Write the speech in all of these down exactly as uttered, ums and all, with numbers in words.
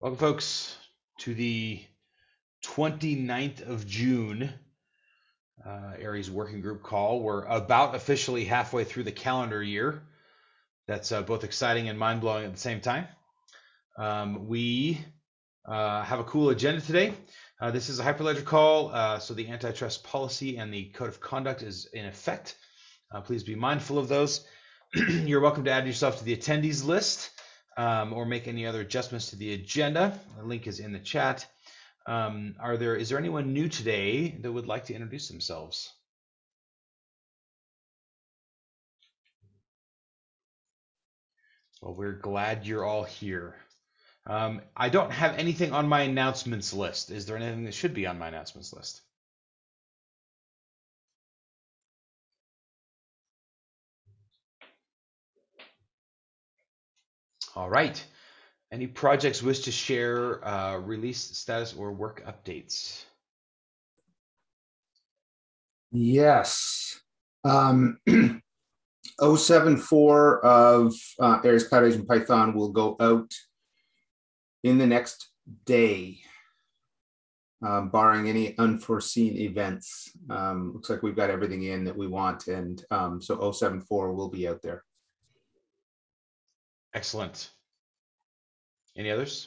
Welcome, folks, to the twenty-ninth of June uh, Aries Working Group call. We're about officially halfway through the calendar year. That's uh, both exciting and mind-blowing at the same time. Um, we uh, have a cool agenda today. Uh, this is a Hyperledger call, uh, so the antitrust policy and the code of conduct is in effect. Uh, please be mindful of those. You're welcome to add yourself to the attendees list. Um, or make any other adjustments to the agenda. The link is in the chat. Um, are there? Is there anyone new today that would like to introduce themselves? Well, we're glad you're all here. Um, I don't have anything on my announcements list. Is there anything that should be on my announcements list? All right. Any projects wish to share uh, release status or work updates? Yes. Um, oh seven four of uh, Aries Cloud Agent Python will go out in the next day, um, barring any unforeseen events. Um, looks like we've got everything in that we want, and um, so oh seven four will be out there. Excellent. Any others?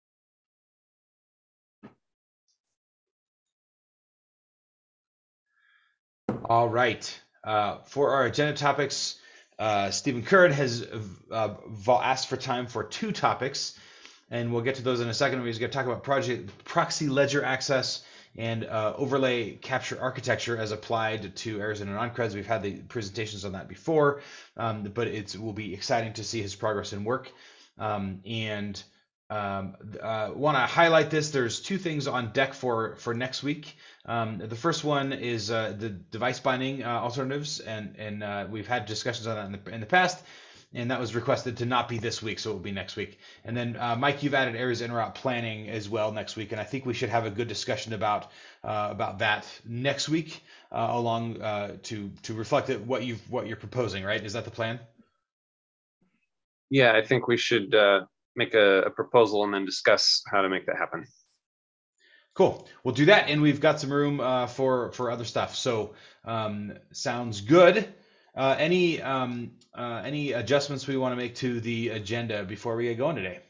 All right. Uh, for our agenda topics, uh, Stephen Curran has uh, asked for time for two topics, and we'll get to those in a second. We're going to talk about project proxy ledger access and uh, overlay capture architecture as applied to Arizona non-creds. We've had the presentations on that before, um, but it will be exciting to see his progress and work. Um, and um, uh, want to highlight this. There's two things on deck for for next week. Um, the first one is uh, the device binding uh, alternatives, and and uh, we've had discussions on that in the in the past, and that was requested to not be this week, so it will be next week. And then uh, Mike, you've added Aries interroute planning as well next week, and I think we should have a good discussion about uh, about that next week, uh, along uh, to to reflect what you've what you're proposing. Right? Is that the plan? Yeah, I think we should uh, make a, a proposal and then discuss how to make that happen. Cool. We'll do that, and we've got some room uh, for for other stuff. So um, sounds good. Uh, any um, uh, any adjustments we want to make to the agenda before we get going today?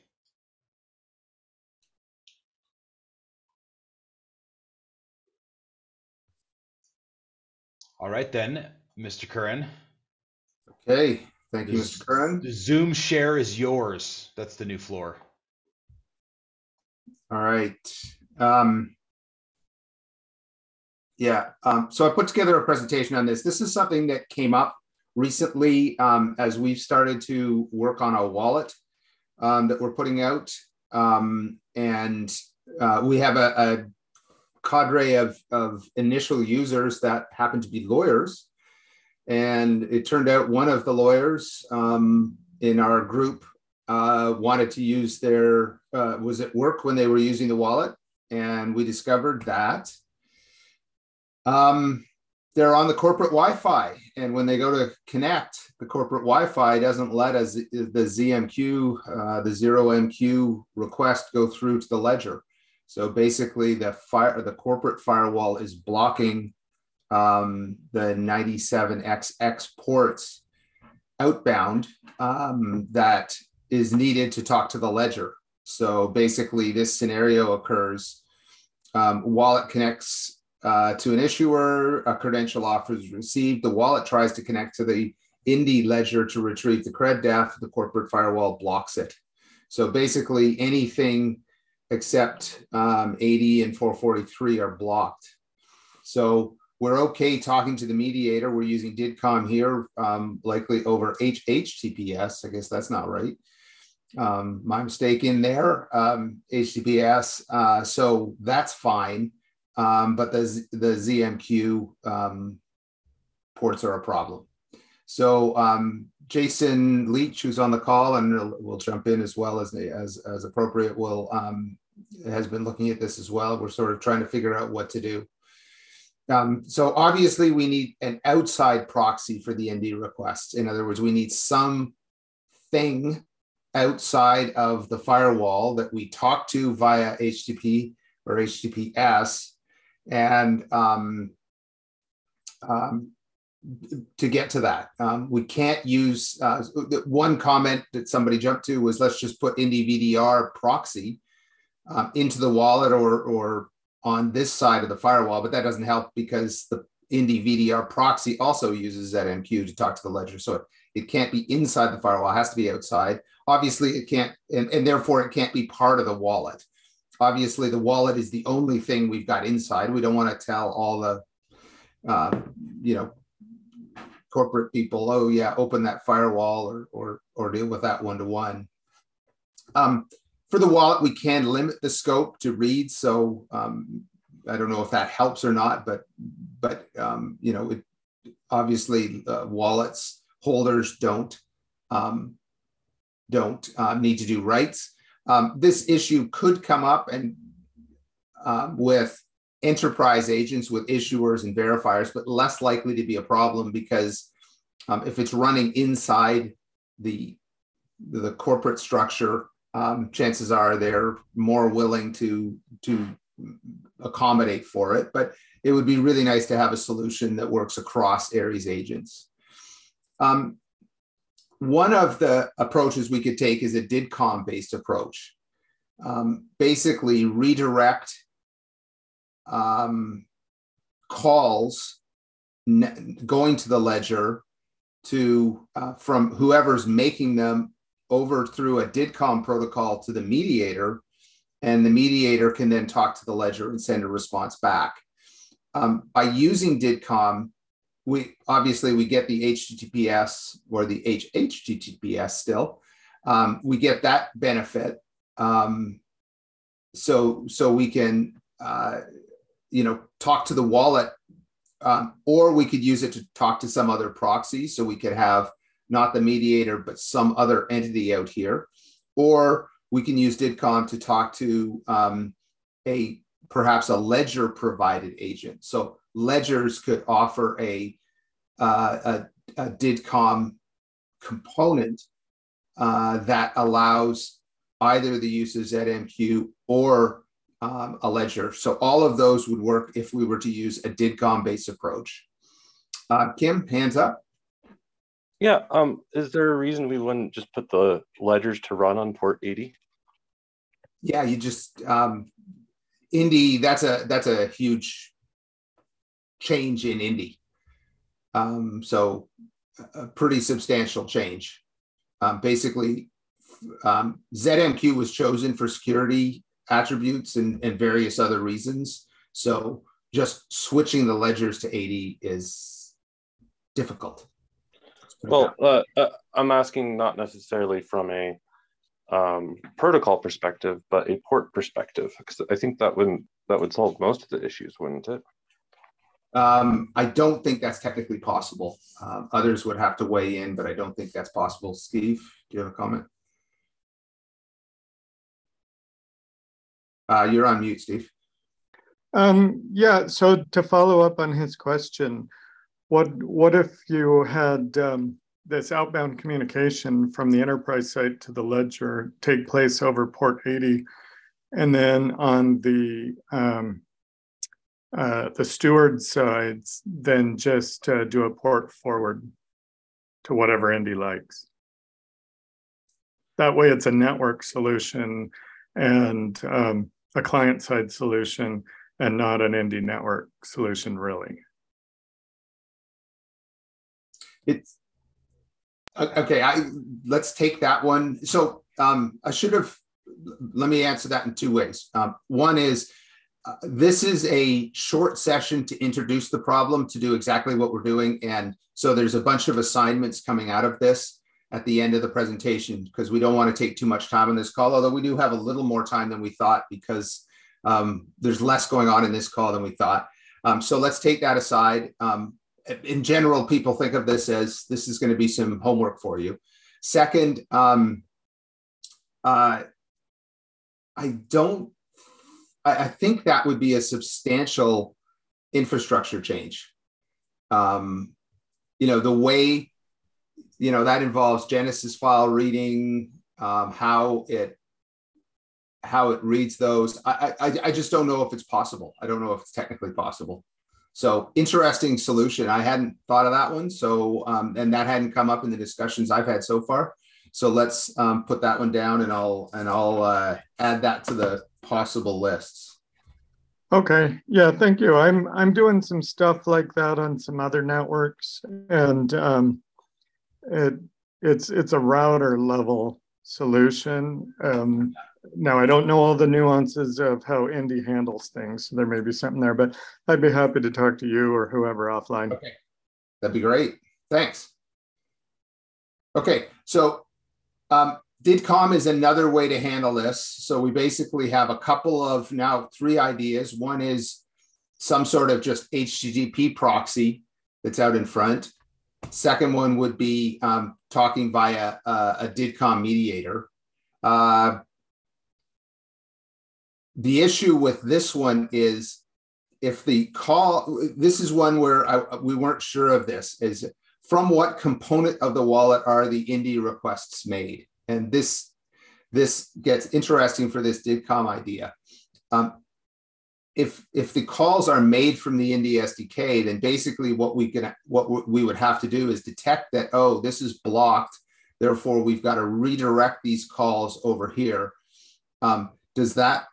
All right then, Mister Curran. Okay. Thank you, Mister Curran. The Zoom share is yours. That's the new floor. All right. Um, yeah. Um, so I put together a presentation on this. This is something that came up recently um, as we've started to work on a wallet um, that we're putting out. Um, and uh, we have a, a cadre of, of initial users that happen to be lawyers. And it turned out one of the lawyers um, in our group uh, wanted to use their, uh, was at work when they were using the wallet. And we discovered that um, they're on the corporate Wi-Fi. And when they go to connect, the corporate Wi-Fi doesn't let us the Z M Q, uh, the zero M Q request go through to the ledger. So basically the fire, the corporate firewall is blocking um, the ninety-seven X X ports outbound um, that is needed to talk to the ledger. So basically this scenario occurs, um, wallet connects uh, to an issuer, a credential offer is received, the wallet tries to connect to the Indy ledger to retrieve the cred def, the corporate firewall blocks it. So basically anything except um, eighty and four forty-three are blocked. So we're okay talking to the mediator. We're using DIDCOM here, um, likely over H T T P S. I guess that's not right. Um, my mistake in there, um, H T T P S. Uh, so that's fine. Um, but the, the Z M Q um, ports are a problem. So um, Jason Leach, who's on the call, and we'll jump in as well as, as, as appropriate, will um, has been looking at this as well. We're sort of trying to figure out what to do. Um, so obviously we need an outside proxy for the N D request. In other words, we need some thing outside of the firewall that we talk to via H T T P or H T T P S, and um, um, to get to that. Um, we can't use, uh, one comment that somebody jumped to was, let's just put Indy V D R proxy um, into the wallet or, or on this side of the firewall, but that doesn't help because the Indy V D R proxy also uses Z M Q to talk to the ledger. So it, it can't be inside the firewall, it has to be outside. Obviously it can't, and, and therefore it can't be part of the wallet. Obviously the wallet is the only thing we've got inside. We don't want to tell all the, uh, you know, corporate people, oh yeah, open that firewall or or, or deal with that one-to-one. Um, for the wallet, we can limit the scope to read. So um, I don't know if that helps or not, but but um, you know, it, obviously uh, wallets holders don't um, don't uh, need to do writes. Um, this issue could come up and um, with enterprise agents, with issuers and verifiers, but less likely to be a problem because um, if it's running inside the, the corporate structure, um, chances are they're more willing to, to accommodate for it. But it would be really nice to have a solution that works across Aries agents. Um, one of the approaches we could take is a D I D COM-based approach. Um, basically redirect Um, calls going to the ledger to uh, from whoever's making them over through a D I D COM protocol to the mediator, and the mediator can then talk to the ledger and send a response back. Um, by using D I D COM, we obviously we get the H T T P S or the H H T T P S still. Um, we get that benefit, um, so so we can. Uh, you know, talk to the wallet, um, or we could use it to talk to some other proxy. So we could have not the mediator, but some other entity out here, or we can use D I D COM to talk to um, a perhaps a ledger provided agent. So ledgers could offer a, uh, a, a D I D COM component uh, that allows either the use of Z M Q or Um, a ledger. So all of those would work if we were to use a D I D COM-based approach. Uh, Kim, hands up. Yeah, um, is there a reason we wouldn't just put the ledgers to run on port eighty? Yeah, you just, um, Indy, that's a, that's a huge change in Indy. Um, so a pretty substantial change. Um, basically, um, Z M Q was chosen for security attributes and, and various other reasons. So just switching the ledgers to eighty is difficult. Well, uh, uh, I'm asking not necessarily from a um, protocol perspective, but a port perspective, because I think that wouldn't that would solve most of the issues, wouldn't it? Um, I don't think that's technically possible. Um, others would have to weigh in, but I don't think that's possible. Steve, do you have a comment? Uh, you're on mute, Steve. Um, yeah, so to follow up on his question, what what if you had um, this outbound communication from the enterprise site to the ledger take place over port eighty, and then on the um, uh, the steward sides, then just uh, do a port forward to whatever Indy likes. That way it's a network solution and um, a client-side solution and not an Indy network solution, really. It's okay. I let's take that one. So um, I should have. Let me answer that in two ways. Um, one is uh, this is a short session to introduce the problem, to do exactly what we're doing, and so there's a bunch of assignments coming out of this at the end of the presentation, because we don't want to take too much time on this call, although we do have a little more time than we thought, because um, there's less going on in this call than we thought. Um, so let's take that aside. Um, in general, people think of this as this is going to be some homework for you. Second, um, uh, I don't, I, I think that would be a substantial infrastructure change. Um, you know, the way, you know, that involves Genesis file reading, um, how it how it reads those. I, I I just don't know if it's possible. I don't know if it's technically possible. So interesting solution. I hadn't thought of that one. So um, and that hadn't come up in the discussions I've had so far. So let's um, put that one down, and I'll and I'll uh, add that to the possible lists. Okay, yeah, thank you. I'm I'm doing some stuff like that on some other networks, and um, it it's it's a router level solution. Um, now I don't know all the nuances of how Indy handles things. So there may be something there, but I'd be happy to talk to you or whoever offline. Okay, that'd be great. Thanks. Okay, so um, D I D COM is another way to handle this. So we basically have a couple of now three ideas. One is some sort of just H T T P proxy that's out in front. Second one would be um, talking via uh, a D I D COM mediator. Uh, the issue with this one is if the call, this is one where I, we weren't sure of this, is from what component of the wallet are the Indy requests made? And this, this gets interesting for this D I D COM idea. Um, if, if the calls are made from the Indy S D K, then basically what we can, what we would have to do is detect that, oh, this is blocked. Therefore, we've got to redirect these calls over here. Um, does that,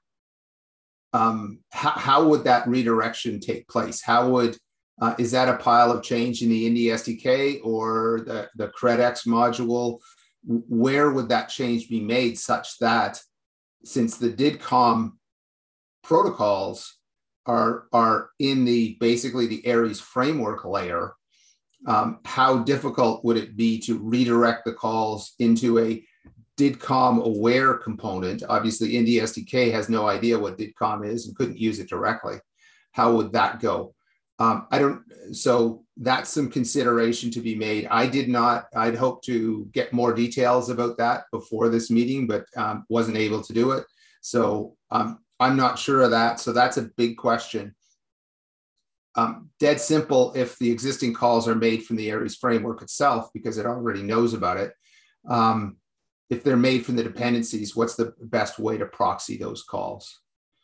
um, how, how would that redirection take place? How would, uh, is that a pile of change in the Indy S D K or the, the CredX module? Where would that change be made such that, since the D I D COM protocols are, are in the basically the Aries framework layer, um, how difficult would it be to redirect the calls into a D I D COM aware component? Obviously, Indy S D K has no idea what D I D COM is and couldn't use it directly. How would that go? Um, I don't, so that's some consideration to be made. I did not, I'd hoped to get more details about that before this meeting, but um, wasn't able to do it. So um, I'm not sure of that. So that's a big question. Um, dead simple, if the existing calls are made from the Aries framework itself, because it already knows about it. Um, if they're made from the dependencies, what's the best way to proxy those calls?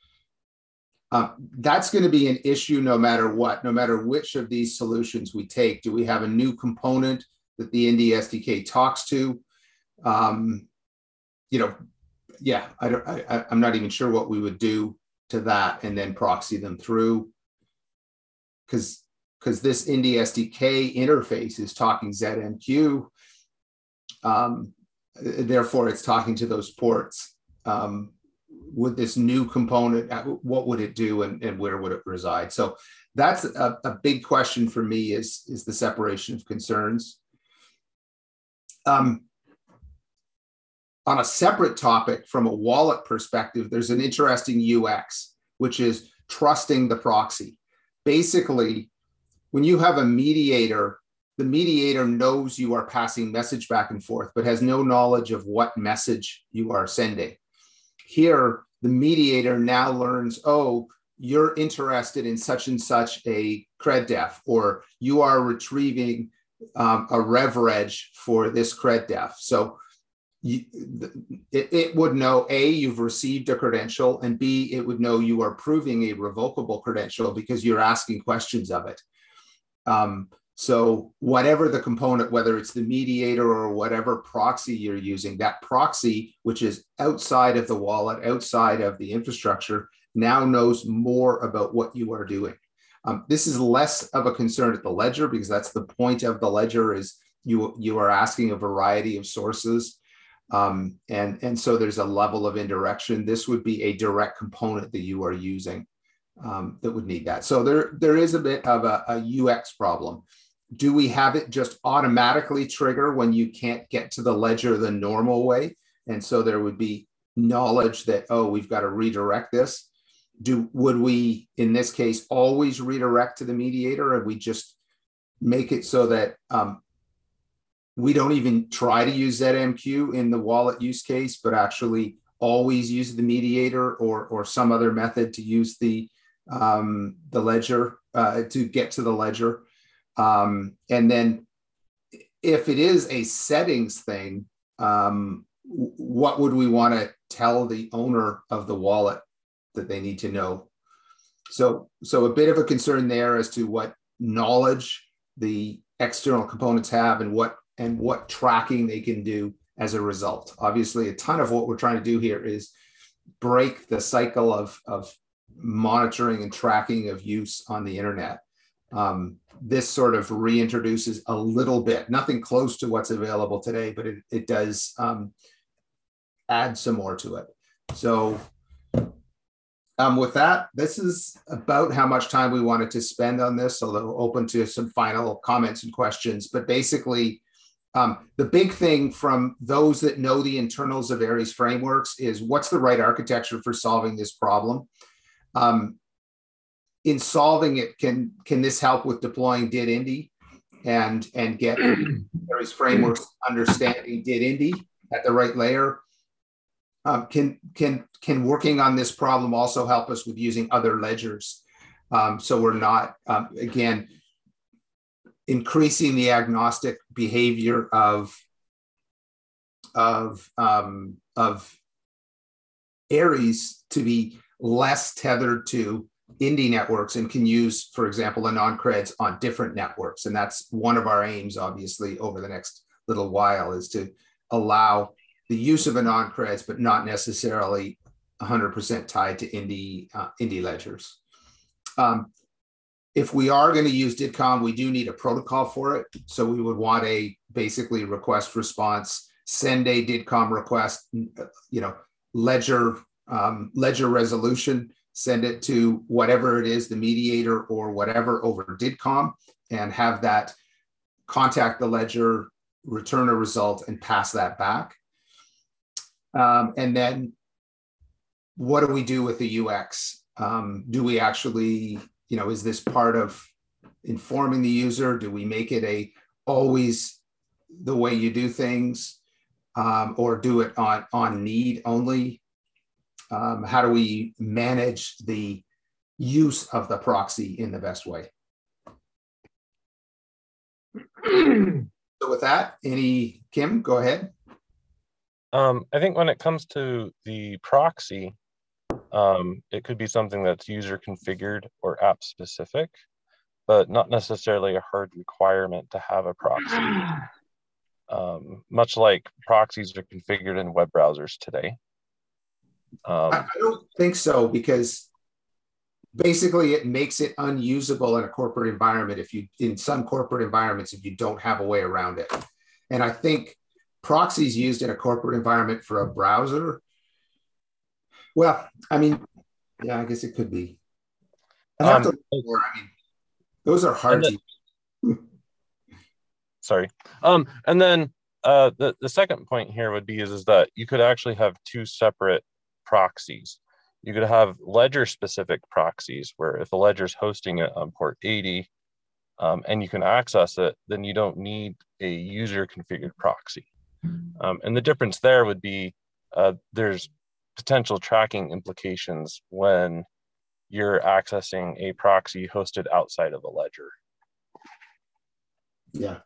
Um, that's going to be an issue no matter what, no matter which of these solutions we take. Do we have a new component that the Indy S D K talks to? Um, you know, yeah, I don't, I, I'm not even sure what we would do to that and then proxy them through. Because because this Indy S D K interface is talking Z M Q. Um, therefore, it's talking to those ports. Um, with this new component, what would it do and, and where would it reside? So that's a, a big question for me, is, is the separation of concerns. Um, on a separate topic from a wallet perspective, there's an interesting U X, which is trusting the proxy. Basically, when you have a mediator, the mediator knows you are passing message back and forth, but has no knowledge of what message you are sending. Here, the mediator now learns, oh, you're interested in such and such a CredDef, or you are retrieving um, a RevReg for this CredDef. So you, it, it would know, A, you've received a credential, and B, it would know you are proving a revocable credential because you're asking questions of it. Um, So whatever the component, whether it's the mediator or whatever proxy you're using, that proxy, which is outside of the wallet, outside of the infrastructure, now knows more about what you are doing. Um, this is less of a concern at the ledger, because that's the point of the ledger, is you, you are asking a variety of sources. Um, and, and so there's a level of indirection. This would be a direct component that you are using um, that would need that. So there, there is a bit of a, a U X problem. Do we have it just automatically trigger when you can't get to the ledger the normal way? And so there would be knowledge that, oh, we've got to redirect this. Do, would we, in this case, always redirect to the mediator, and we just make it so that um, we don't even try to use Z M Q in the wallet use case, but actually always use the mediator or, or some other method to use the, um, the ledger, uh, to get to the ledger? Um, and then if it is a settings thing, um, what would we want to tell the owner of the wallet that they need to know? So, so a bit of a concern there as to what knowledge the external components have and what and what tracking they can do as a result. Obviously, a ton of what we're trying to do here is break the cycle of, of monitoring and tracking of use on the internet. Um, this sort of reintroduces a little bit, nothing close to what's available today, but it, it does um, add some more to it. So um, with that, this is about how much time we wanted to spend on this, although open to some final comments and questions. But basically, um, the big thing from those that know the internals of Aries frameworks is what's the right architecture for solving this problem? Um, in solving it, can can this help with deploying D I D Indy and and get Aries frameworks understanding D I D Indy at the right layer? Um, can can can working on this problem also help us with using other ledgers? Um, so we're not um, again increasing the agnostic behavior of of um, of Aries to be less tethered to Indy networks and can use, for example, anon-creds on different networks. And that's one of our aims, obviously, over the next little while, is to allow the use of anon-creds, but not necessarily one hundred percent tied to Indy, uh, Indy ledgers. Um, if we are going to use D I D COM, we do need a protocol for it. So we would want a basically request response, send a D I D COM request, you know, ledger, um, ledger resolution, send it to whatever it is, the mediator or whatever over D I D COM, and have that contact the ledger, return a result, and pass that back. Um, and then what do we do with the U X? Um, do we actually, you know, is this part of informing the user? Do we make it a always the way you do things, um, or do it on, on need only? Um, how do we manage the use of the proxy in the best way? So with that, any, Kim, go ahead. Um, I think when it comes to the proxy, um, it could be something that's user configured or app specific, but not necessarily a hard requirement to have a proxy. Um, much like proxies are configured in web browsers today. Um, I, I don't think so, because basically it makes it unusable in a corporate environment if you, in some corporate environments, if you don't have a way around it. And I think proxies used in a corporate environment for a browser, well, I mean, yeah, I guess it could be. I have um, to look more. I mean, those are hard then, to. Sorry. Um, and then uh, the, the second point here would be is, is that you could actually have two separate proxies. You could have ledger specific proxies where if a ledger is hosting it on port eighty um, and you can access it, then you don't need a user configured proxy. Um, and the difference there would be uh, there's potential tracking implications when you're accessing a proxy hosted outside of a ledger. Yeah.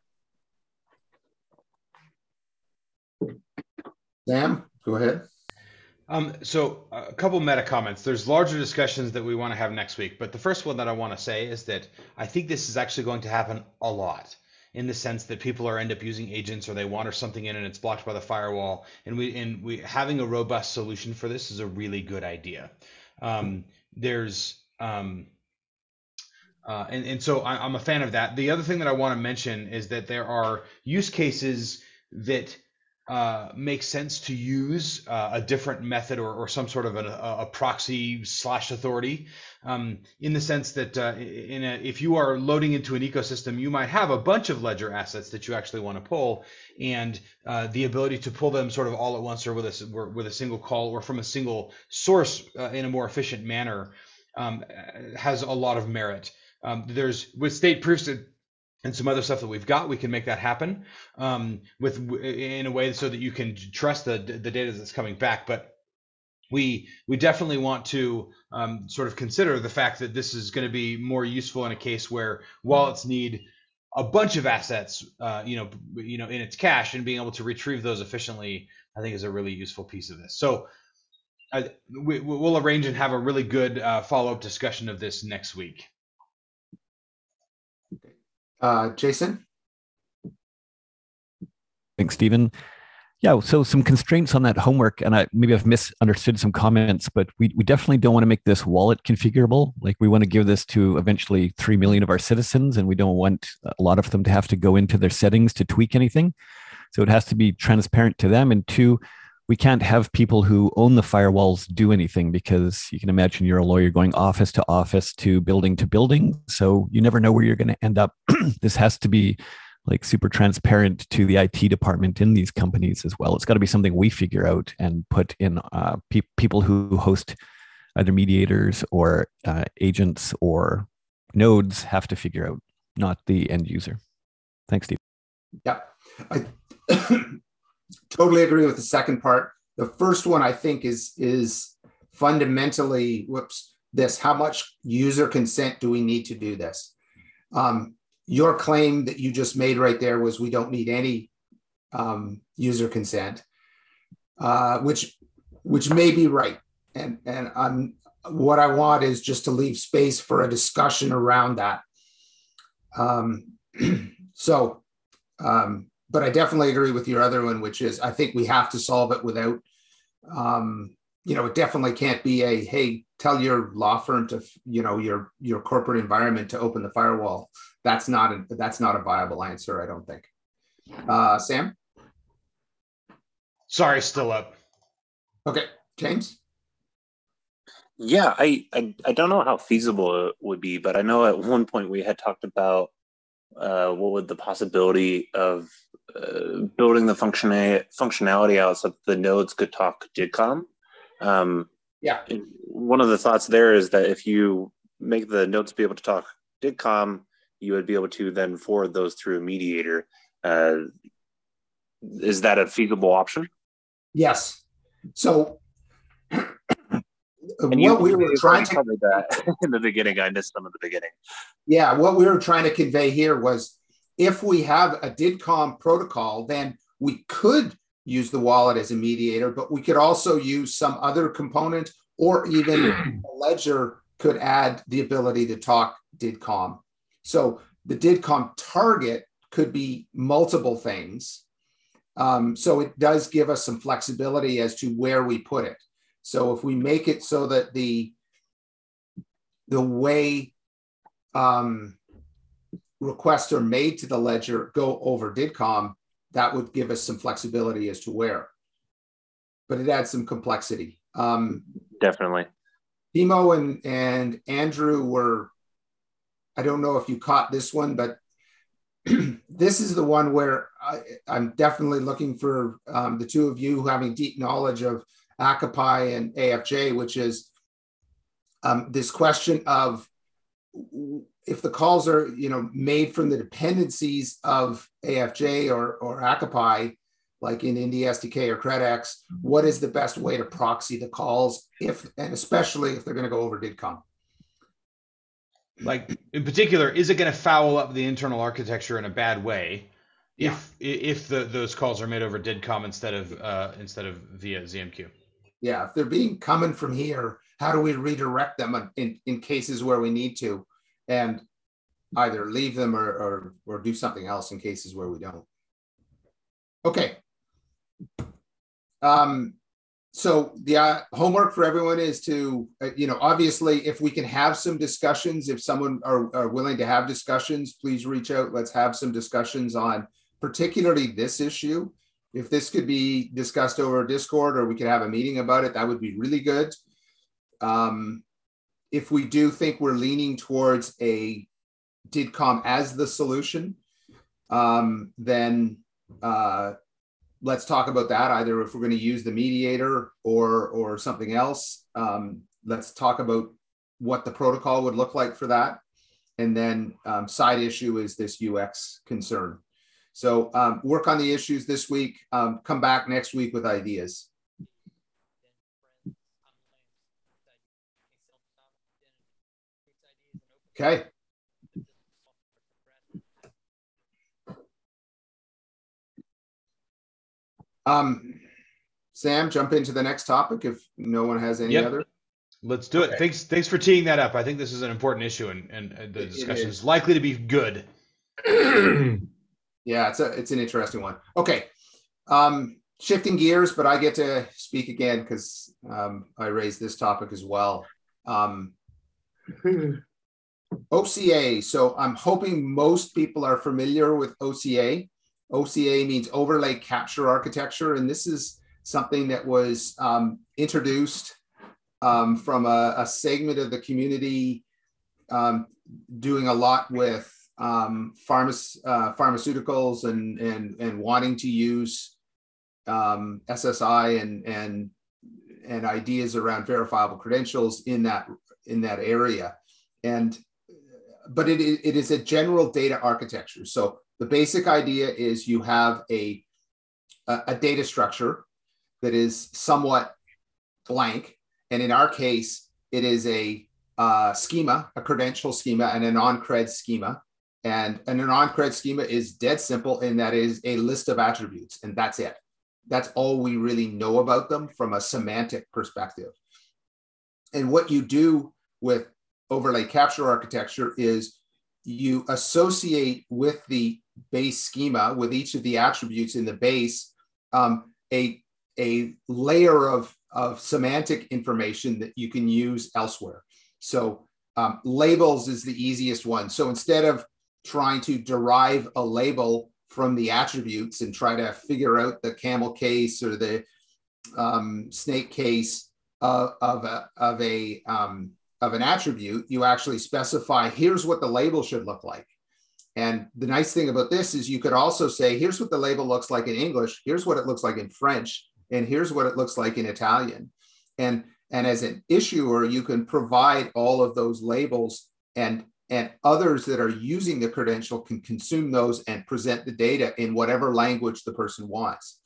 Sam, go ahead. Um, so a couple meta comments. There's larger discussions that we want to have next week, but the first one that I want to say is that I think this is actually going to happen a lot, in the sense that people are end up using agents, or they wander something in and it's blocked by the firewall. And we and we having a robust solution for this is a really good idea. Um, there's um, uh, and and so I, I'm a fan of that. The other thing that I want to mention is that there are use cases that uh, make sense to use uh, a different method, or, or some sort of an, a, a proxy slash authority, um, in the sense that uh, in a, if you are loading into an ecosystem, you might have a bunch of ledger assets that you actually want to pull, and uh, the ability to pull them sort of all at once, or with a, with a single call, or from a single source uh, in a more efficient manner, um, has a lot of merit. Um, there's with state proofs that, and some other stuff that we've got, we can make that happen um, with in a way so that you can trust the the data that's coming back. But we we definitely want to um, sort of consider the fact that this is going to be more useful in a case where wallets need a bunch of assets, uh, you know, you know, in its cache, and being able to retrieve those efficiently I think is a really useful piece of this. So I, we, we'll arrange and have a really good uh, follow-up discussion of this next week. Uh, Jason? Thanks, Stephen. Yeah, so some constraints on that homework, and I maybe I've misunderstood some comments, but we, we definitely don't want to make this wallet configurable. Like we want to give this to eventually three million of our citizens, and we don't want a lot of them to have to go into their settings to tweak anything. So it has to be transparent to them. And two, we can't have people who own the firewalls do anything, because you can imagine you're a lawyer going office to office to building to building. So you never know where you're going to end up. This has to be like super transparent to the I T department in these companies as well. It's got to be something we figure out and put in uh, pe- people who host either mediators or uh, agents or nodes have to figure out, not the end user. Thanks, Steve. Yeah, I totally agree with the second part. The first one I think is is fundamentally, whoops, this, how much user consent do we need to do this? Um, Your claim that you just made right there was we don't need any um, user consent, uh, which which may be right. And and I'm what I want is just to leave space for a discussion around that. Um, so, um, but I definitely agree with your other one, which is I think we have to solve it without, um, you know, it definitely can't be a, hey, tell your law firm to, you know, your your corporate environment to open the firewall. That's not a, that's not a viable answer, I don't think. Uh, Sam? Sorry, still up. Okay, James? Yeah, I, I I don't know how feasible it would be, but I know at one point we had talked about uh, what would the possibility of uh, building the functionality functionality out so that the nodes could talk D I G COM. Um, yeah. One of the thoughts there is that if you make the nodes be able to talk D I G COM, you would be able to then forward those through a mediator. Uh, is that a feasible option? Yes. So and what you, we were trying to cover that in the beginning, I missed some of the beginning. Yeah, what we were trying to convey here was if we have a D I G COM protocol, then we could use the wallet as a mediator, but we could also use some other component, or even a ledger could add the ability to talk D I G COM. So the D I G COM target could be multiple things. Um, so it does give us some flexibility as to where we put it. So if we make it so that the, the way um, requests are made to the ledger go over D I G COM, that would give us some flexibility as to where. But it adds some complexity. Um, Definitely. Timo and, and Andrew were, I don't know if you caught this one, but this is the one where I, I'm definitely looking for um, the two of you having deep knowledge of Akapi and A F J, which is um, this question of if the calls are, you know, made from the dependencies of A F J or, or Akapi, like in Indy S D K or CredX, what is the best way to proxy the calls, if and especially if they're going to go over D I G COM? Like in particular, is it going to foul up the internal architecture in a bad way Yeah. if if the, those calls are made over D I G COM instead of uh, instead of via Z M Q? Yeah, if they're being coming from here, how do we redirect them in, in cases where we need to, and either leave them or, or, or do something else in cases where we don't? Okay. Um, so the uh, homework for everyone is to, uh, you know, obviously, if we can have some discussions, if someone are, are willing to have discussions, please reach out. Let's have some discussions on particularly this issue. If this could be discussed over Discord or we could have a meeting about it, that would be really good. Um, if we do think we're leaning towards a D I G COM as the solution, um, then uh, let's talk about that. Either if we're going to use the mediator or or something else, um, let's talk about what the protocol would look like for that. And then um, side issue is this U X concern. So um, work on the issues this week. Um, come back next week with ideas. Okay. Um, Sam, jump into the next topic if no one has any Yep. other. Let's do Okay. it. Thanks, thanks for teeing that up. I think this is an important issue, and, and uh, the It- it discussion is. is likely to be good. Yeah, it's a it's an interesting one. Okay, um, shifting gears, but I get to speak again because um, I raised this topic as well. Um, O C A. So I'm hoping most people are familiar with O C A. O C A means overlay capture architecture, and this is something that was um, introduced um, from a, a segment of the community um, doing a lot with um, pharma, uh, pharmaceuticals and, and, and wanting to use um, S S I and, and, and ideas around verifiable credentials in that, in that area. And, but it, it is a general data architecture. So the basic idea is you have a, a, a data structure that is somewhat blank. And in our case, it is a uh, schema, a credential schema, and a non-cred schema. And, and a non-cred schema is dead simple in that it is a list of attributes, and that's it. That's all we really know about them from a semantic perspective. And what you do with overlay capture architecture is you associate with the base schema, with each of the attributes in the base, um, a, a layer of, of semantic information that you can use elsewhere. So um, labels is the easiest one. So instead of trying to derive a label from the attributes and try to figure out the camel case or the um, snake case uh, of a, of a um, of an attribute, you actually specify, here's what the label should look like. And the nice thing about this is you could also say, here's what the label looks like in English, here's what it looks like in French, and here's what it looks like in Italian. And, and as an issuer, you can provide all of those labels, and, and others that are using the credential can consume those and present the data in whatever language the person wants.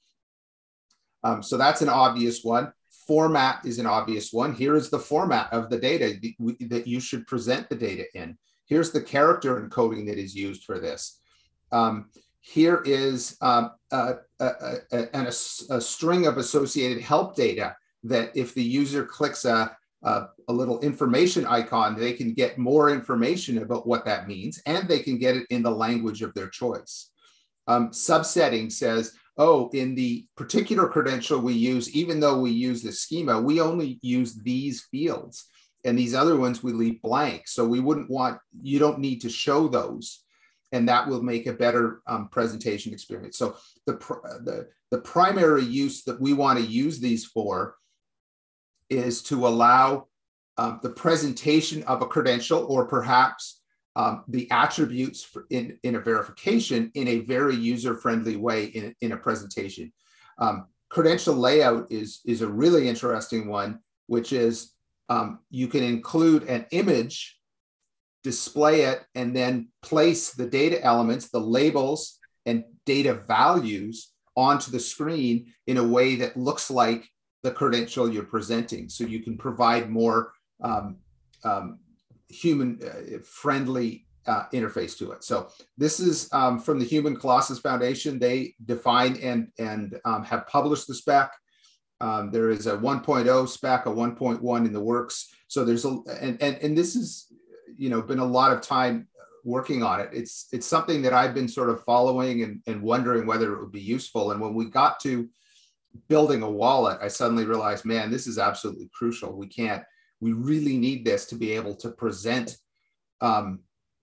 Um, so that's an obvious one. Format is an obvious one. Here is the format of the data that you should present the data in. Here's the character encoding that is used for this. Um, here is um, a, a, a, a, a string of associated help data that if the user clicks a, a, a little information icon, they can get more information about what that means, and they can get it in the language of their choice. Um, subsetting says, oh, in the particular credential we use, even though we use the schema, we only use these fields, and these other ones we leave blank. So we wouldn't want, you don't need to show those, and that will make a better um, presentation experience. So the, the, the primary use that we want to use these for is to allow um, the presentation of a credential, or perhaps Um, the attributes for in, in a verification in a very user-friendly way in, in a presentation. Um, credential layout is, is a really interesting one, which is um, you can include an image, display it, and then place the data elements, the labels and data values onto the screen in a way that looks like the credential you're presenting. So you can provide more um, um, human uh, friendly uh, interface to it. So this is um, from the Human Colossus Foundation. They define and, and um, have published the spec. Um, there is a one point oh spec, a one point one in the works. So there's a, and, and, and this is, you know, been a lot of time working on it. It's, it's something that I've been sort of following and, and wondering whether it would be useful. And when we got to building a wallet, I suddenly realized, man, this is absolutely crucial. We can't, we really need this to be able to present um,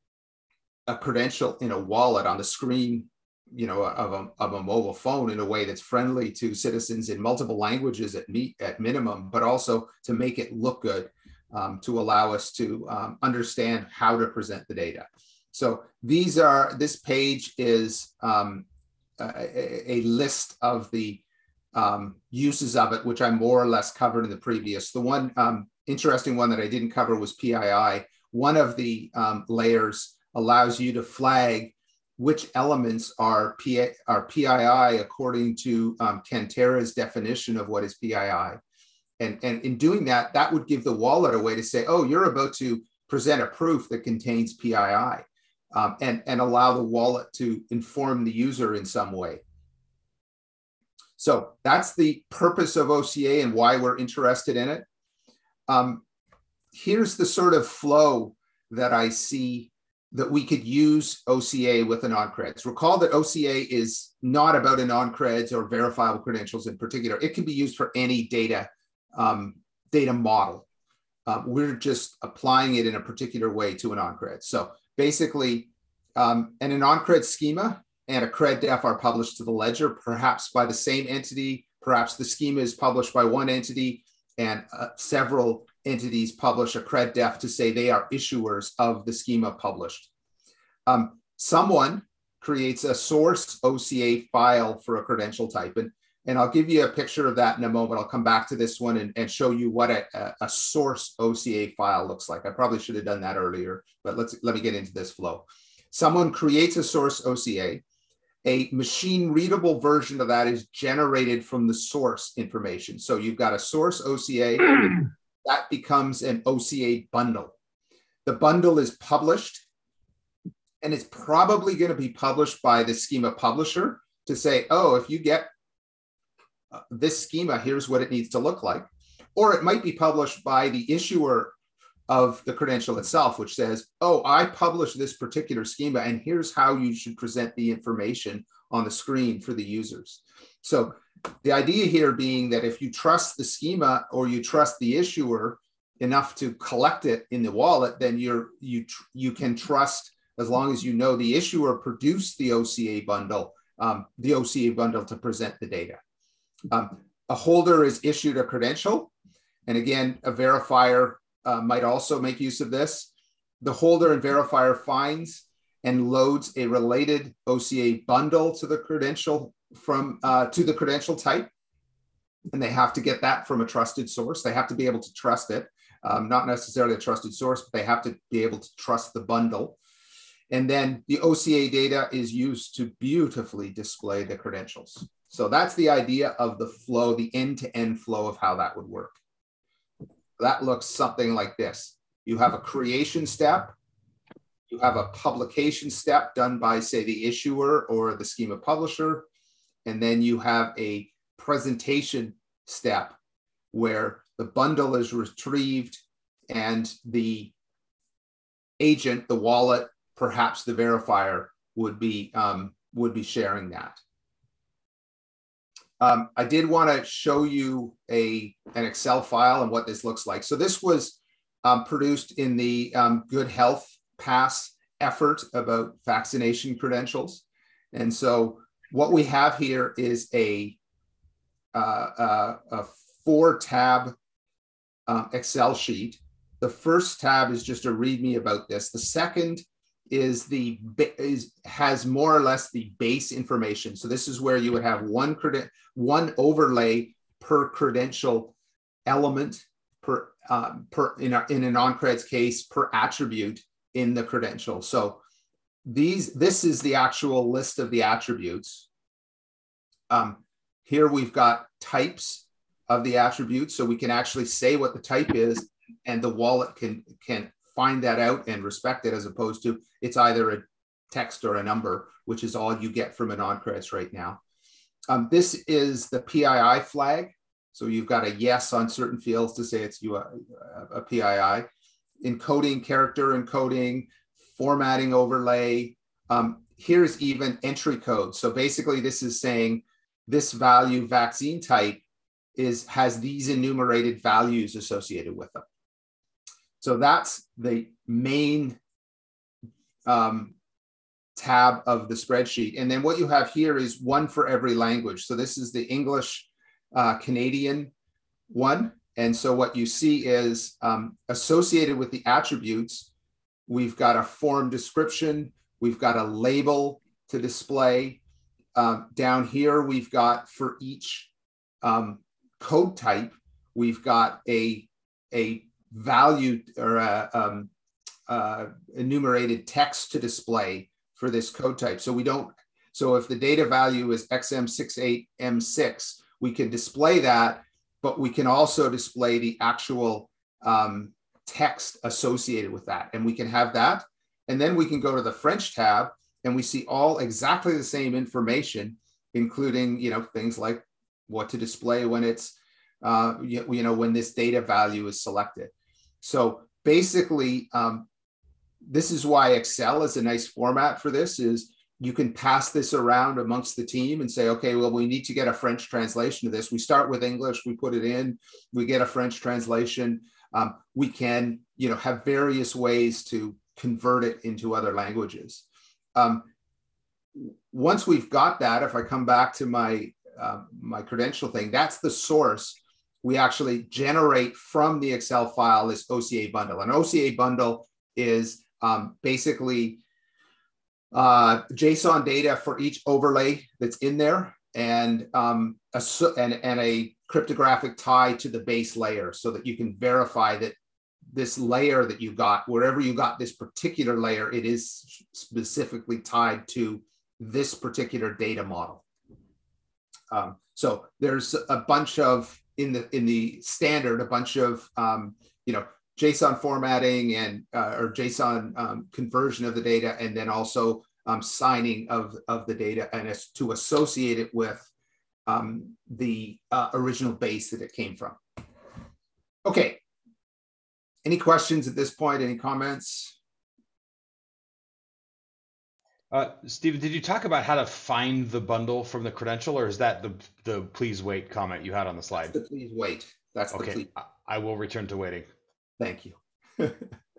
a credential in a wallet on the screen, you know, of a, of a mobile phone in a way that's friendly to citizens in multiple languages at, meet, at minimum, but also to make it look good, um, to allow us to um, understand how to present the data. So these are, this page is um, a, a list of the um, uses of it, which I more or less covered in the previous. The one um, interesting one that I didn't cover was P I I. One of the um, layers allows you to flag which elements are, P are P I I according to um, Cantera's definition of what is P I I. And, and in doing that, that would give the wallet a way to say, oh, you're about to present a proof that contains P I I, um, and, and allow the wallet to inform the user in some way. So that's the purpose of O C A and why we're interested in it. Um, here's the sort of flow that I see that we could use O C A with a non-creds. Recall that O C A is not about a non-creds or verifiable credentials in particular. It can be used for any data, um, data model. Uh, we're just applying it in a particular way to a non-cred. So basically, um, an non-cred schema and a cred def are published to the ledger, perhaps by the same entity. Perhaps the schema is published by one entity and uh, several entities publish a cred def to say they are issuers of the schema published. Um, someone creates a source O C A file for a credential type. And, and I'll give you a picture of that in a moment. I'll come back to this one and, and show you what a, a source O C A file looks like. I probably should have done that earlier, but let's, let me get into this flow. Someone creates a source O C A. A machine readable version of that is generated from the source information. So you've got a source O C A that becomes an O C A bundle. The bundle is published, and it's probably going to be published by the schema publisher to say, oh, if you get this schema, here's what it needs to look like. Or it might be published by the issuer of the credential itself, which says, oh, I published this particular schema, and here's how you should present the information on the screen for the users. So the idea here being that if you trust the schema or you trust the issuer enough to collect it in the wallet, then you're, you, you can trust, as long as you know the issuer produced the O C A bundle, um, the O C A bundle to present the data. Um, a holder is issued a credential. And again, a verifier Uh, might also make use of this. The holder and verifier finds and loads a related O C A bundle to the credential from uh, to the credential type, and they have to get that from a trusted source. They have to be able to trust it, um, not necessarily a trusted source, but they have to be able to trust the bundle. And then the O C A data is used to beautifully display the credentials. So that's the idea of the flow, the end-to-end flow of how that would work. That looks something like this. You have a creation step, you have a publication step done by, say, the issuer or the schema publisher, and then you have a presentation step where the bundle is retrieved and the agent, the wallet, perhaps the verifier would be, um, would be sharing that. Um, I did want to show you a, an Excel file and what this looks like. So this was um, produced in the um, Good Health Pass effort about vaccination credentials. And so what we have here is a, uh, uh, a four tab uh, Excel sheet. The first tab is just a README about this. The second is the is has more or less the base information. So this is where you would have one credit one overlay per credential element per um, per in a, in a non-creds case per attribute in the credential. So these this is the actual list of the attributes. Um, here we've got types of the attributes, so we can actually say what the type is, and the wallet can can find that out and respect it, as opposed to it's either a text or a number, which is all you get from a non-creds right now. Um, this is the P I I flag. So you've got a yes on certain fields to say it's you a, a P I I. Encoding, character encoding, formatting overlay. Um, here's even entry code. So basically this is saying this value vaccine type is has these enumerated values associated with them. So that's the main um, tab of the spreadsheet. And then what you have here is one for every language. So this is the English uh, Canadian one. And so what you see is um, associated with the attributes, we've got a form description, we've got a label to display. Um, down here, we've got for each um, code type, we've got a, a value or a, um, uh, enumerated text to display for this code type. So we don't, so if the data value is X M six eight M six, we can display that, but we can also display the actual um, text associated with that. And we can have that. And then we can go to the French tab and we see all exactly the same information, including, you know, things like what to display when it's, uh, you, you know, when this data value is selected. So basically, um, this is why Excel is a nice format for this, is you can pass this around amongst the team and say, okay, well, we need to get a French translation of this. We start with English, we put it in, we get a French translation. Um, we can, you know, have various ways to convert it into other languages. Um, once we've got that, if I come back to my, uh, my credential thing, that's the source. We actually generate from the Excel file this O C A bundle. An O C A bundle is um, basically uh, JSON data for each overlay that's in there, and, um, a, and, and a cryptographic tie to the base layer, so that you can verify that this layer that you got, wherever you got this particular layer, it is specifically tied to this particular data model. Um, so there's a bunch of, in the in the standard, a bunch of um, you know, JSON formatting and uh, or JSON um, conversion of the data, and then also um, signing of of the data, and it's to associate it with um, the uh, original base that it came from. Okay. Any questions at this point? Any comments? Uh, Stephen, did you talk about how to find the bundle from the credential, or is that the the please wait comment you had on the slide? That's the please wait. That's okay. the please. I will return to waiting. Thank you.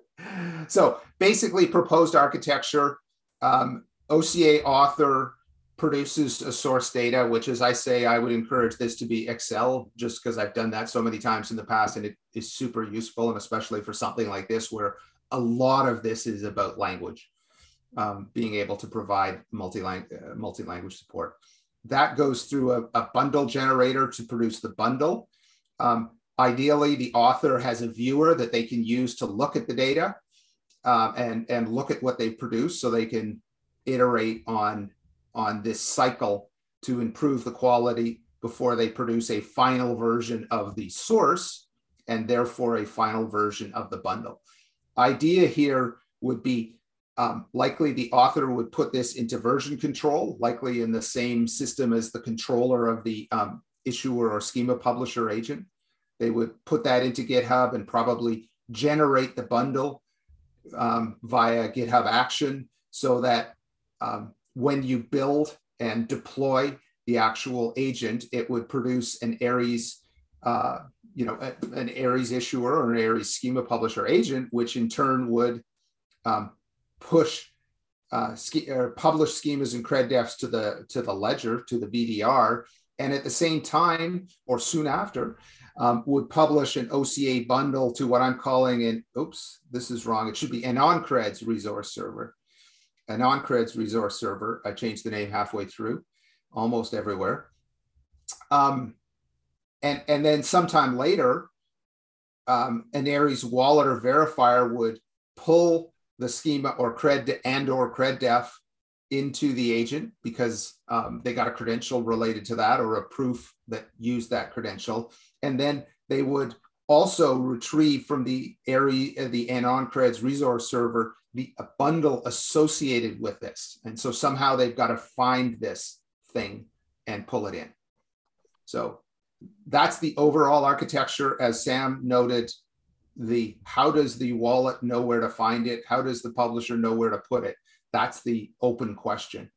So basically, proposed architecture, um, O C A author produces a source data, which, as I say, I would encourage this to be Excel, just because I've done that so many times in the past, and it is super useful, and especially for something like this, where a lot of this is about language. Um, being able to provide multi-language uh, multi-language support. That goes through a, a bundle generator to produce the bundle. Um, ideally, the author has a viewer that they can use to look at the data um, and, and look at what they produce, so they can iterate on, on this cycle to improve the quality before they produce a final version of the source, and therefore a final version of the bundle. Idea here would be Um, likely the author would put this into version control, likely in the same system as the controller of the um, issuer or schema publisher agent. They would put that into GitHub and probably generate the bundle um, via GitHub Action, so that um, when you build and deploy the actual agent, it would produce an Aries, uh, you know, an Aries issuer or an Aries schema publisher agent, which in turn would um, push uh, or publish schemas and cred defs to the to the ledger, to the V D R, and at the same time or soon after um, would publish an O C A bundle to what I'm calling an, oops, this is wrong. It should be an OnCreds resource server. An OnCreds resource server. I changed the name halfway through, almost everywhere. Um, and, and then sometime later, um, an Aries wallet or verifier would pull the schema or cred and or cred def into the agent, because um, they got a credential related to that, or a proof that used that credential. And then they would also retrieve from the area, the OnCreds resource server, the a bundle associated with this. And so somehow they've got to find this thing and pull it in. So that's the overall architecture. As Sam noted, the how does the wallet know where to find it? How does the publisher know where to put it? That's the open question.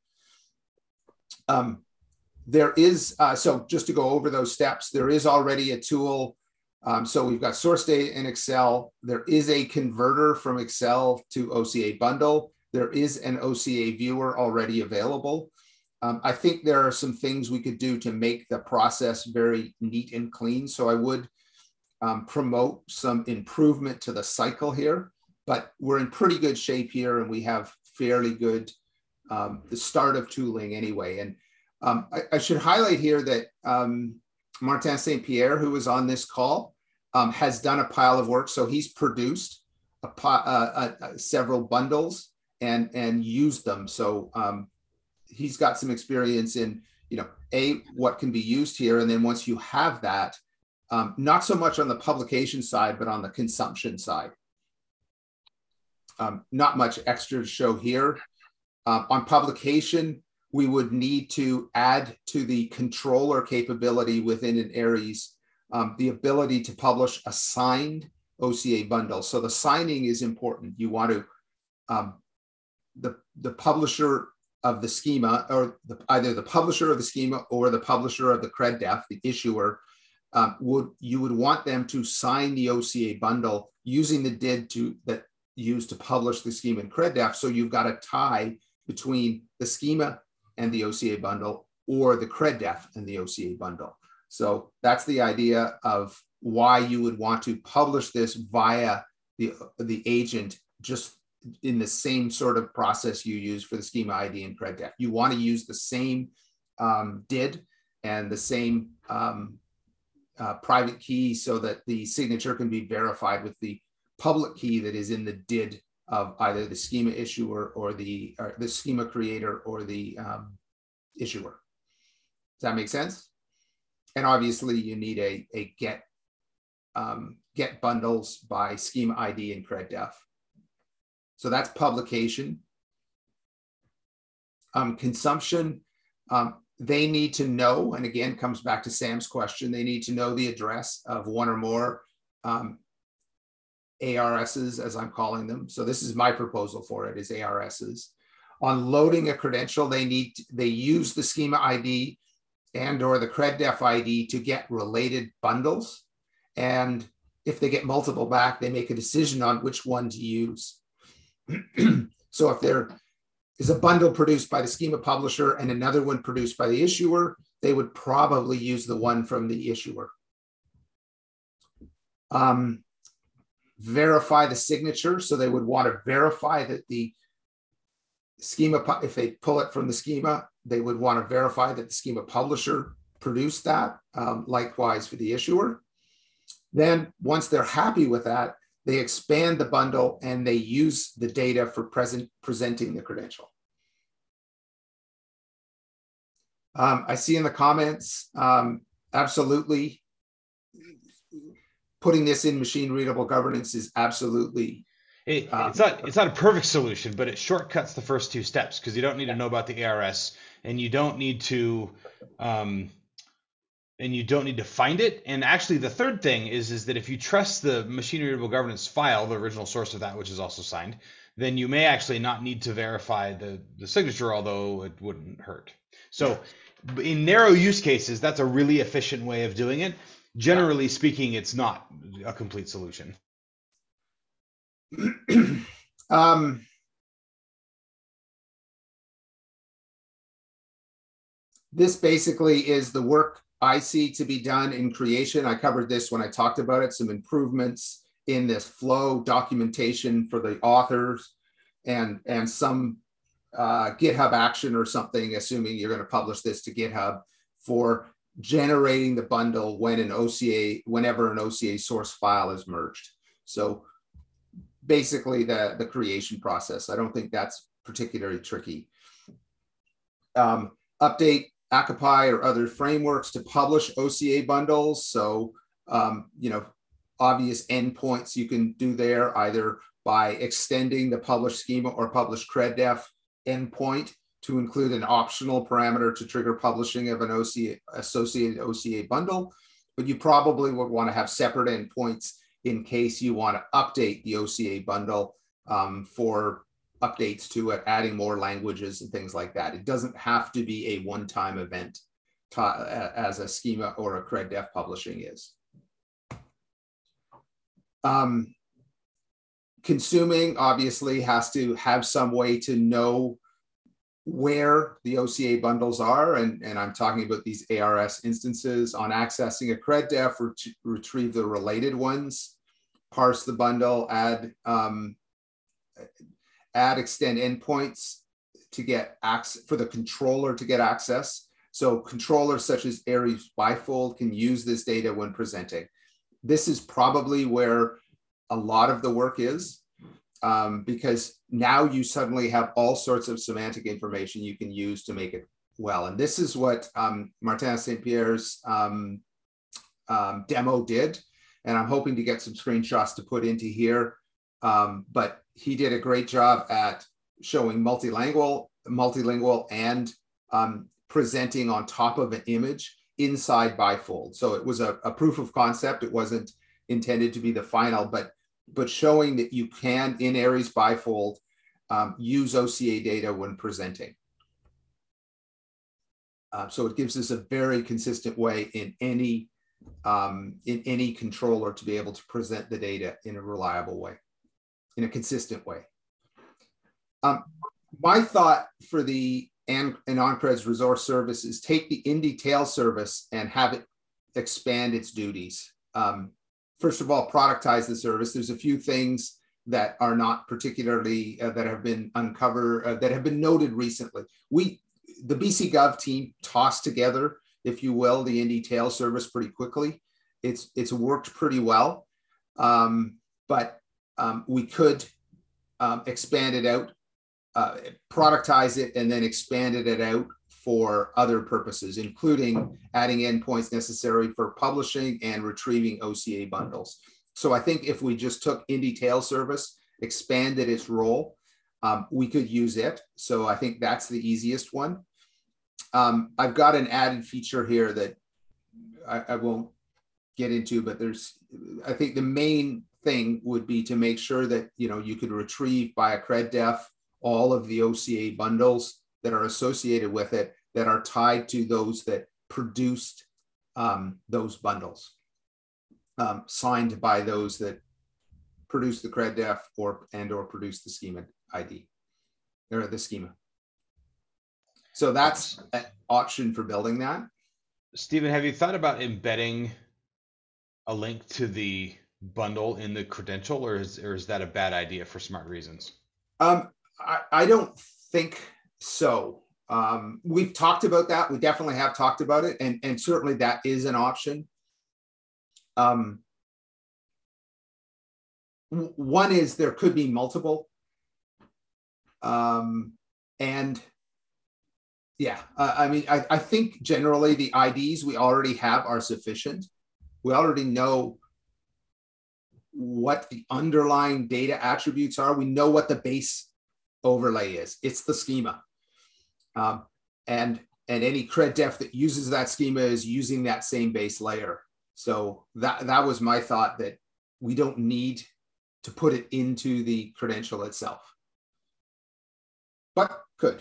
Um, there is, uh, so just to go over those steps, there is already a tool. Um, so we've got source data in Excel. There is a converter from Excel to O C A bundle. There is an O C A viewer already available. Um, I think there are some things we could do to make the process very neat and clean. So I would Um, promote some improvement to the cycle here, but we're in pretty good shape here, and we have fairly good um, the start of tooling anyway. And um, I, I should highlight here that um, Martin Saint Pierre, who was on this call, um, has done a pile of work. So he's produced a, uh, uh, several bundles and and used them. So um, he's got some experience in, you know, a what can be used here, and then once you have that. Um, not so much on the publication side, but on the consumption side. Um, not much extra to show here. Uh, on publication, we would need to add to the controller capability within an Aries um, the ability to publish a signed O C A bundle. So the signing is important. You want to, um, the, the publisher of the schema, or the, either the publisher of the schema or the publisher of the CredDef, the issuer, um, would you would want them to sign the O C A bundle using the D I D to that used to publish the schema in CredDef. So you've got a tie between the schema and the O C A bundle, or the CredDef and the O C A bundle. So that's the idea of why you would want to publish this via the, the agent, just in the same sort of process you use for the schema I D and CredDef. You want to use the same um, D I D and the same um, uh, private key so that the signature can be verified with the public key that is in the D I D of either the schema issuer or the, or the schema creator or the um, issuer. Does that make sense? And obviously you need a, a get, um, get bundles by schema I D and CredDef. So that's publication. Um, consumption, um, they need to know, and again, comes back to Sam's question, they need to know the address of one or more um, A R Ss, as I'm calling them. So this is my proposal for it, is A R Ss. On loading a credential, they need, they use the schema I D and or the CredDef I D to get related bundles. And if they get multiple back, they make a decision on which one to use. So if there is a bundle produced by the schema publisher and another one produced by the issuer, they would probably use the one from the issuer. Um, verify the signature. So they would want to verify that the schema, if they pull it from the schema, they would want to verify that the schema publisher produced that, um, likewise for the issuer. Then once they're happy with that, they expand the bundle and they use the data for present, presenting the credential. Um, I see in the comments, um, absolutely, putting this in machine readable governance is absolutely. It, um, it's not it's not a perfect solution, but it shortcuts the first two steps because you don't need to know about the A R S and you don't need to um, and you don't need to find it. And actually, the third thing is is that if you trust the machine readable governance file, the original source of that, which is also signed, then you may actually not need to verify the the signature, although it wouldn't hurt. So, in narrow use cases, that's a really efficient way of doing it. Generally speaking, it's not a complete solution. um, this basically is the work I see to be done in creation. I covered this when I talked about it, some improvements in this flow documentation for the authors and, and some uh, GitHub action or something, assuming you're going to publish this to GitHub, for generating the bundle when an O C A, whenever an O C A source file is merged. So basically the, the creation process. I don't think that's particularly tricky. Um, update Akapi or other frameworks to publish O C A bundles. So, um, you know, obvious endpoints you can do there, either by extending the publish schema or publish CredDef endpoint to include an optional parameter to trigger publishing of an O C A, associated O C A bundle. But you probably would want to have separate endpoints in case you want to update the O C A bundle um, for updates to it, adding more languages and things like that. It doesn't have to be a one-time event as a schema or a CredDef publishing is. Um, consuming obviously has to have some way to know where the O C A bundles are, and, and I'm talking about these A R S instances. On accessing a CredDef, ret retrieve the related ones, parse the bundle, add um, add extend endpoints to get access for the controller to get access. So controllers such as Aries Bifold can use this data when presenting. This is probably where a lot of the work is. Um, because now you suddenly have all sorts of semantic information you can use to make it well. And this is what um, Martin Saint Pierre's um, um, demo did. And I'm hoping to get some screenshots to put into here. Um, but he did a great job at showing multilingual, multilingual and um, presenting on top of an image inside bifold. So it was a, a proof of concept. It wasn't intended to be the final, but but showing that you can, in Aries bifold, um, use O C A data when presenting. Uh, so it gives us a very consistent way in any um, in any controller to be able to present the data in a reliable way, in a consistent way. Um, my thought for the and an OnCred's resource service is take the Indy tail service and have it expand its duties. Um, first of all, productize the service. There's a few things that are not particularly uh, that have been uncovered uh, that have been noted recently. We, the B C Gov team, tossed together, if you will, the Indy tail service pretty quickly. It's it's worked pretty well, um, but um, we could um, expand it out. Uh, productize it and then expanded it out for other purposes, including adding endpoints necessary for publishing and retrieving O C A bundles. So I think if we just took Indy tail service, expanded its role, um, we could use it. So I think that's the easiest one. Um, I've got an added feature here that I, I won't get into, but there's, I think the main thing would be to make sure that, you know, you could retrieve by a CredDef all of the O C A bundles that are associated with it that are tied to those that produced um, those bundles, um, signed by those that produced the CredDef or and or produced the schema I D or the schema. So that's an option for building that. Stephen, have you thought about embedding a link to the bundle in the credential, or is, or is that a bad idea for smart reasons? Um, I, I don't think so. Um, we've talked about that. We definitely have talked about it. And, and certainly that is an option. Um, one is there could be multiple. Um, and yeah, uh, I mean, I, I think generally the I Ds we already have are sufficient. We already know what the underlying data attributes are. We know what the base overlay is. It's the schema. Um, and, and any CredDef that uses that schema is using that same base layer. So that, that was my thought, that we don't need to put it into the credential itself, but could.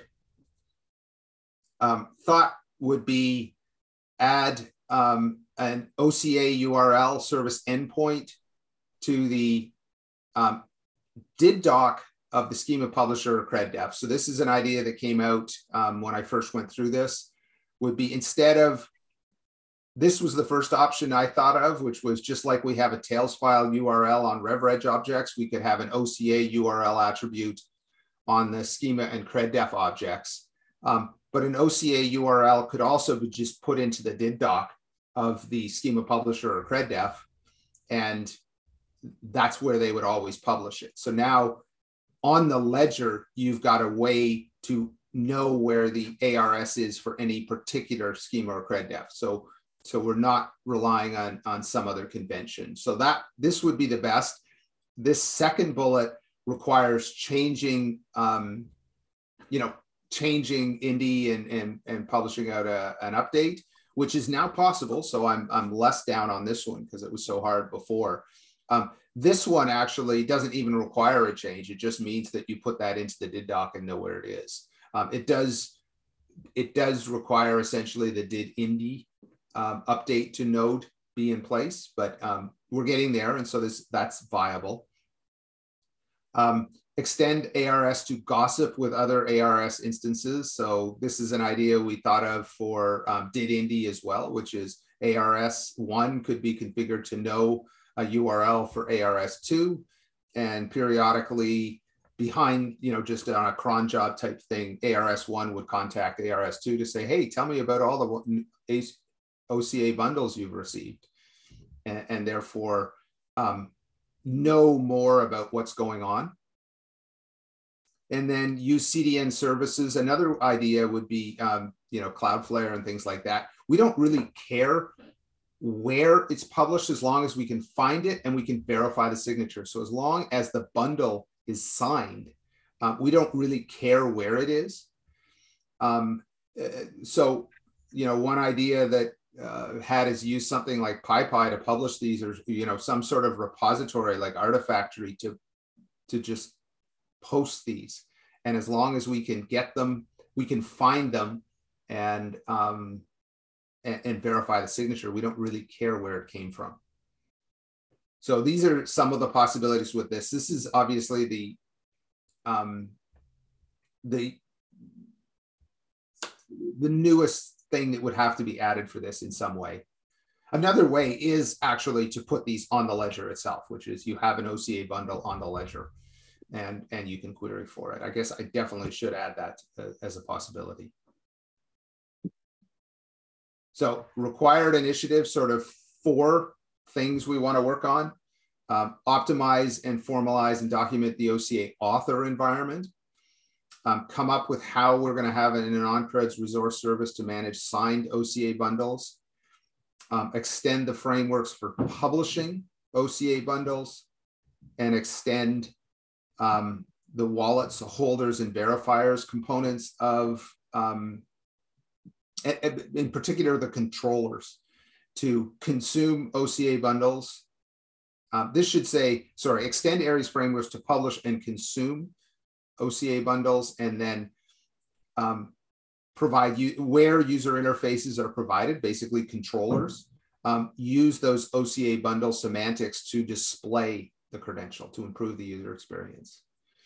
Um, thought would be add um, an O C A U R L service endpoint to the um, D I D doc of the schema publisher or CredDef. So this is an idea that came out um, when I first went through this, would be instead of, this was the first option I thought of, which was just like we have a Tails file U R L on RevReg objects, we could have an O C A U R L attribute on the schema and CredDef objects. Um, but an O C A U R L could also be just put into the D I D doc of the schema publisher or CredDef, and that's where they would always publish it. So now on the ledger, you've got a way to know where the A R S is for any particular schema or CredDef. So, so we're not relying on, on some other convention. So that this would be the best. This second bullet requires changing, um, you know, changing Indy and, and, and publishing out a, an update, which is now possible. So I'm, I'm less down on this one because it was so hard before. Um, this one actually doesn't even require a change. It just means that you put that into the D I D doc and know where it is. Um, it does it does require essentially the D I D Indy um, update to node be in place, but um, we're getting there, and so this that's viable. Um, extend A R S to gossip with other A R S instances. So this is an idea we thought of for um, D I D Indy as well, which is A R S one could be configured to know a U R L for A R S two, and periodically behind, you know, just on a cron job type thing, A R S one would contact A R S two to say, hey, tell me about all the O C A bundles you've received, and, and therefore um, know more about what's going on. And then use C D N services. Another idea would be, um, you know, Cloudflare and things like that. We don't really care where it's published as long as we can find it and we can verify the signature. So as long as the bundle is signed, uh, we don't really care where it is. Um, uh, so, you know, one idea that uh, had is use something like PyPy to publish these, or, you know, some sort of repository like Artifactory to, to just post these. And as long as we can get them, we can find them and, um, and, and verify the signature, we don't really care where it came from. So these are some of the possibilities with this. This is obviously the, um, the, the newest thing that would have to be added for this in some way. Another way is actually to put these on the ledger itself, which is you have an O C A bundle on the ledger and, and you can query for it. I guess I definitely should add that uh, as a possibility. So required initiatives, sort of four things we want to work on. Um, optimize and formalize and document the O C A author environment. Um, come up with how we're going to have an, an OnCreds resource service to manage signed O C A bundles. Um, extend the frameworks for publishing O C A bundles and extend um, the wallets, holders, and verifiers components of, um, in particular, the controllers to consume O C A bundles. Um, this should say, sorry, extend Aries frameworks to publish and consume O C A bundles, and then um, provide you where user interfaces are provided, basically controllers, um, use those O C A bundle semantics to display the credential to improve the user experience.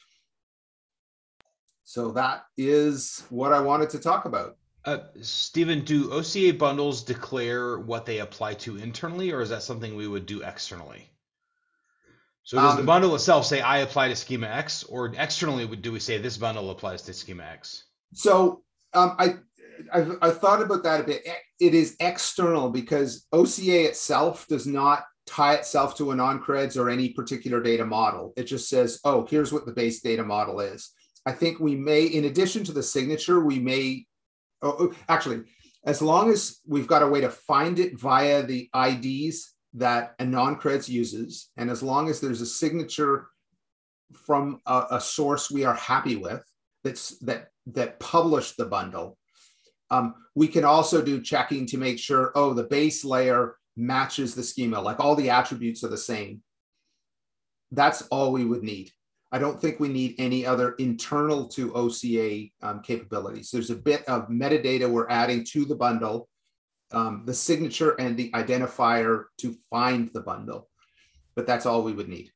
So that is what I wanted to talk about. Uh, Stephen, do O C A bundles declare what they apply to internally, or is that something we would do externally? So does um, the bundle itself say I apply to schema X, or externally do we say this bundle applies to schema X? So um, I, I I thought about that a bit. It is external because O C A itself does not tie itself to an OnCreds or any particular data model. It just says, oh, here's what the base data model is. I think we may, in addition to the signature, we may, oh, actually, as long as we've got a way to find it via the I Ds that a OnCreds uses, and as long as there's a signature from a, a source we are happy with that's that that published the bundle, um, we can also do checking to make sure, oh, the base layer matches the schema, like all the attributes are the same. That's all we would need. I don't think we need any other internal to O C A um, capabilities. There's a bit of metadata we're adding to the bundle, um, the signature and the identifier to find the bundle, but that's all we would need.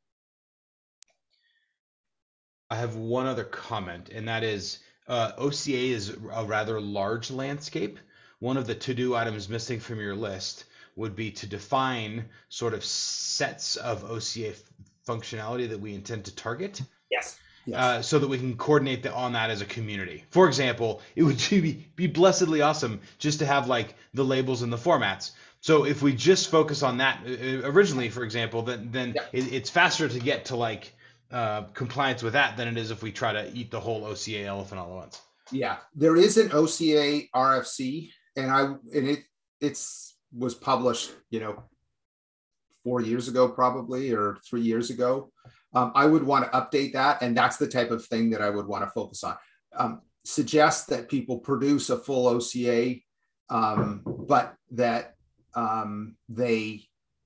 I have one other comment, and that is uh, O C A is a rather large landscape. One of the to-do items missing from your list would be to define sort of sets of O C A functionality that we intend to target. Yes. Yes. Uh, so that we can coordinate the, on that as a community. For example, it would be, be blessedly awesome just to have like the labels and the formats. So if we just focus on that uh, originally, for example, then then yeah. it, it's faster to get to like uh, compliance with that than it is if we try to eat the whole O C A elephant all at once. Yeah, there is an O C A R F C, and I and it it's was published, you know, four years ago probably, or three years ago. Um, I would want to update that, and that's the type of thing that I would want to focus on. Um, suggest that people produce a full O C A, um, but that um, they,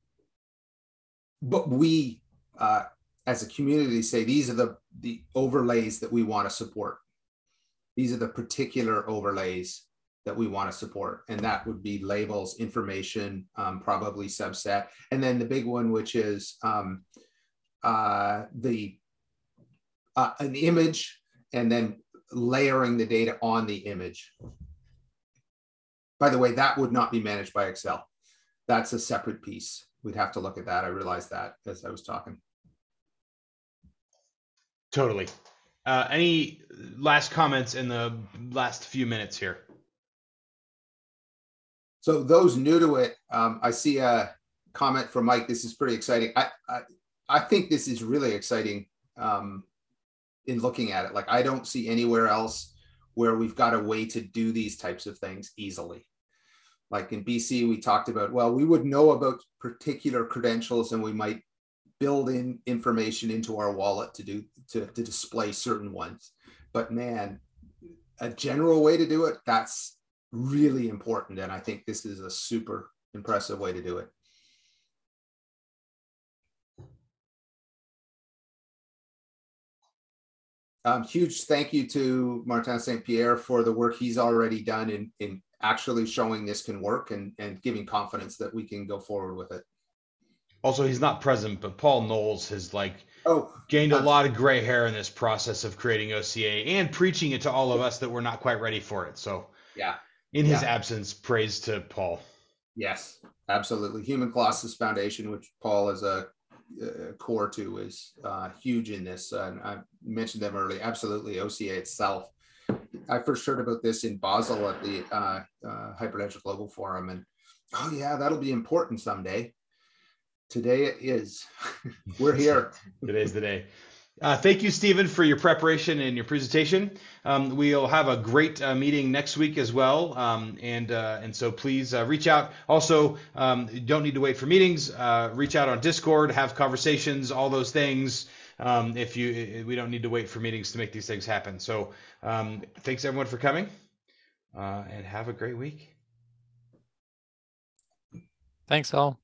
but we uh, as a community say these are the, the overlays that we want to support. These are the particular overlays that we want to support. And that would be labels, information, um, probably subset. And then the big one, which is um, uh, the uh, an image, and then layering the data on the image. By the way, that would not be managed by Excel. That's a separate piece. We'd have to look at that. I realized that as I was talking. Totally. Uh, any last comments in the last few minutes here? So those new to it, um, I see a comment from Mike. This is pretty exciting. I, I, I think this is really exciting um, in looking at it. Like, I don't see anywhere else where we've got a way to do these types of things easily. Like in B C, we talked about, well, we would know about particular credentials and we might build in information into our wallet to do to, to display certain ones. But man, a general way to do it, that's really important. And I think this is a super impressive way to do it. Um, huge thank you to Martin Saint Pierre for the work he's already done in, in actually showing this can work and, and giving confidence that we can go forward with it. Also, he's not present, but Paul Knowles has like oh, gained a lot of gray hair in this process of creating O C A and preaching it to all of us that we're not quite ready for it. So yeah, in his yeah. absence, praise to Paul. Yes, absolutely. Human Colossus Foundation, which Paul is a Uh, core to, is uh, huge in this. Uh, and I mentioned them earlier. Absolutely, O C A itself. I first heard about this in Basel at the uh, uh, Hyperledger Global Forum, and oh yeah, that'll be important someday. Today it is. We're here. Today's the day. Uh, thank you, Stephen, for your preparation and your presentation. Um, we'll have a great uh, meeting next week as well, um, and uh, and so please uh, reach out. Also, um, you don't need to wait for meetings. Uh, reach out on Discord, have conversations, all those things. Um, if you, we don't need to wait for meetings to make these things happen. So, um, thanks everyone for coming, uh, and have a great week. Thanks all.